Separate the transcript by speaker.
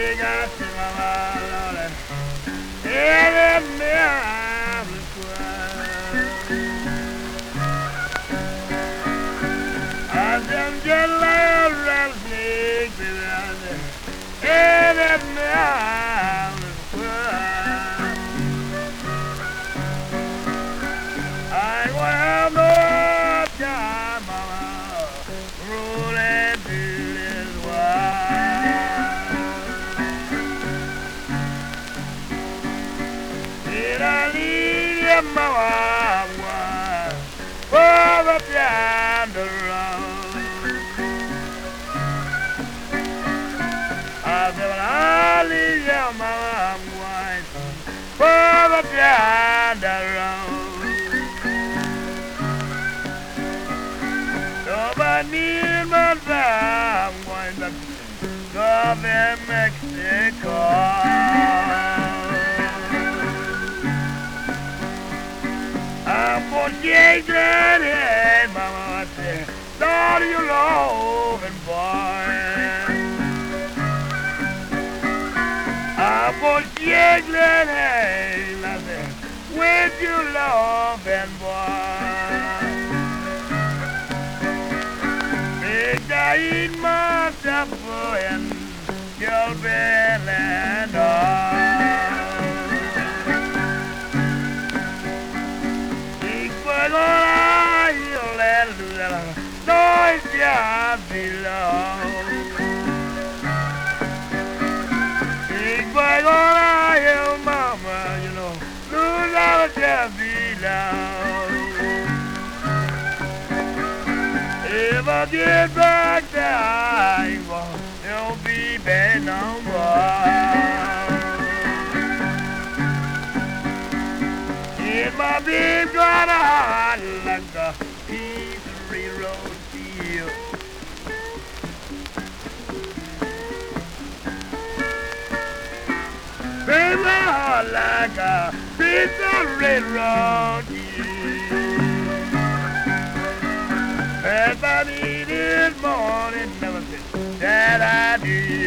Speaker 1: got to my Lord. Every mirror I just get loud and sneak around every mirror I will have no time, mama, rolling through this world. Did I leave you, mama, for the down the road? I said, well, I leave you, mama, for the down the road. I need my time, I'm going to Gulf in Mexico. I'm for Jason, hey, mama, I say, Lord, you loving boy. I'm for Jason, hey, I say, with you loving boy. I eat my supper and your bell and all. Big boy, I hear that noise just below. Big boy, I hear mama, you know, lose out just below. If I get back there, I won't be bad no more. If my babe got a heart like a piece of railroad steel, babe, my heart like a piece of railroad steel. If I need it morning, never said that I did.